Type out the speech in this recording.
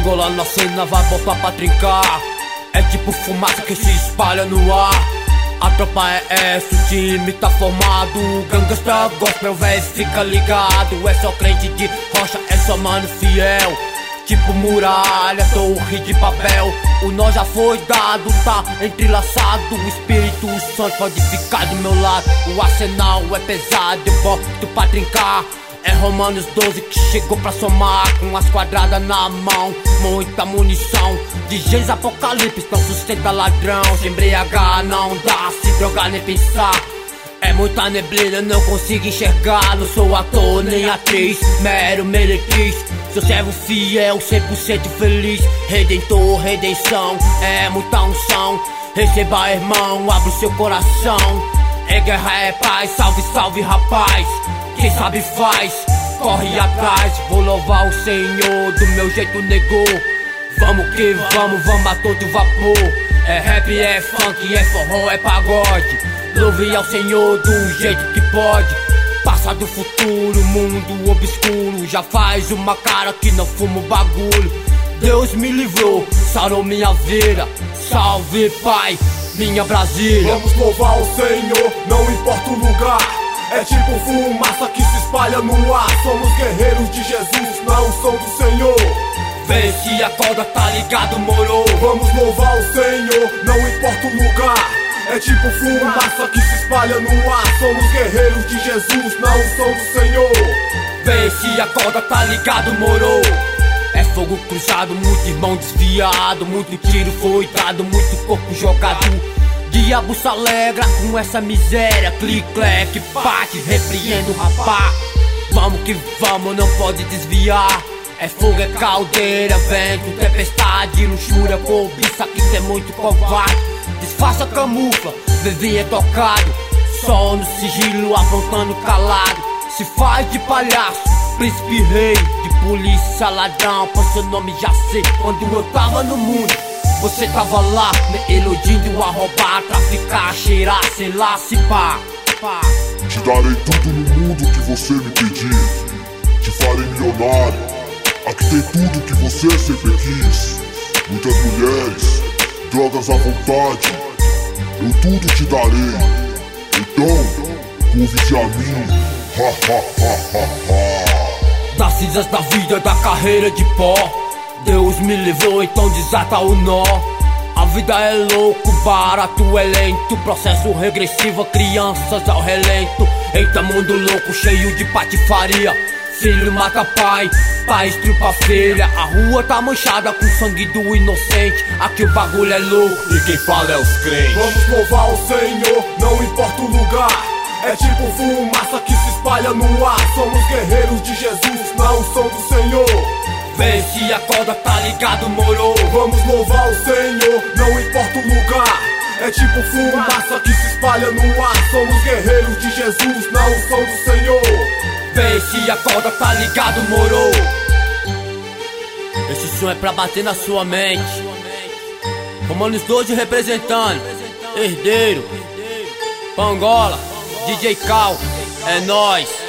Angola na cena vai voltar pra trincar. É tipo fumaça que se espalha no ar. A tropa é essa, o time tá formado. Gangsta gospel, véi, fica ligado. É só crente de rocha, é só mano fiel. Tipo muralha, torre de papel. O nó já foi dado, tá entrelaçado. O Espírito Santo pode ficar do meu lado. O arsenal é pesado, eu boto pra trincar. É Romanos 12 que chegou pra somar. Com as quadradas na mão, muita munição. De Gênesis Apocalipse, não sustenta ladrão. Se embriagar não dá, se drogar nem pensar. É muita neblina, não consigo enxergar. Não sou ator nem atriz, mero meretriz. Sou servo fiel, 100% feliz. Redentor, redenção, é muita unção. Receba, irmão, abre o seu coração. É guerra, é paz, salve, salve, rapaz. Quem sabe faz, corre atrás. Vou louvar o Senhor, do meu jeito negou. Vamos que vamos, vamos a todo vapor. É rap, é funk, é forró, é pagode. Louve ao Senhor do jeito que pode. Passado, futuro, mundo obscuro. Já faz uma cara que não fumo bagulho. Deus me livrou, sarou minha vida. Salve, Pai, minha Brasília. Vamos louvar o Senhor, não importa o lugar. É tipo fumaça que se espalha no ar. Somos guerreiros de Jesus, na unção do Senhor. Vê se a corda tá ligado, moro. Vamos louvar o Senhor, não importa o lugar. É tipo fumaça que se espalha no ar. Somos guerreiros de Jesus, na unção do Senhor. Vê se a corda tá ligado, moro. É fogo cruzado, muito irmão desviado. Muito tiro foi dado, muito corpo jogado. Diabo se alegra com essa miséria. Clique, cleque, bate, repreendo o rapá. Vamos que vamos, não pode desviar. É fogo, é caldeira, vento, tempestade, luxúria, cobiça, que cê é muito covarde. Disfarça, camufla, vivinho é tocado. Só no sigilo, apontando calado. Se faz de palhaço, príncipe rei. De polícia, ladrão, por seu nome já sei. Quando eu tava no mundo, você tava lá, me iludindo a roubar, traficar, cheirar, sei lá, se pá. Te darei tudo no mundo que você me pedir. Te farei milionário. Aqui tem tudo que você sempre quis. Muitas mulheres, drogas à vontade. Eu tudo te darei. Então, curve-se a mim. Ha, ha, ha, ha, ha. Das cinzas da vida, da carreira de pó, Deus me livrou, então desata o nó. A vida é louco, barato é lento. Processo regressivo, crianças ao relento. Eita, mundo louco, cheio de patifaria. Filho mata pai, pai estrupa filha. A rua tá manchada com sangue do inocente. Aqui o bagulho é louco e quem fala é os crentes. Vamos louvar o Senhor, não importa o lugar. É tipo fumaça que se espalha no ar. Somos guerreiros de Jesus, na unção do Senhor. Vê se a corda tá ligado, moro. Vamos louvar o Senhor, não importa o lugar. É tipo fumaça que se espalha no ar. Somos guerreiros de Jesus, na unção do Senhor. Vê se a corda tá ligado, moro. Esse som é pra bater na sua mente. Romanos 12 representando Herdeiro, Pangola, DJ Cal, é nóis.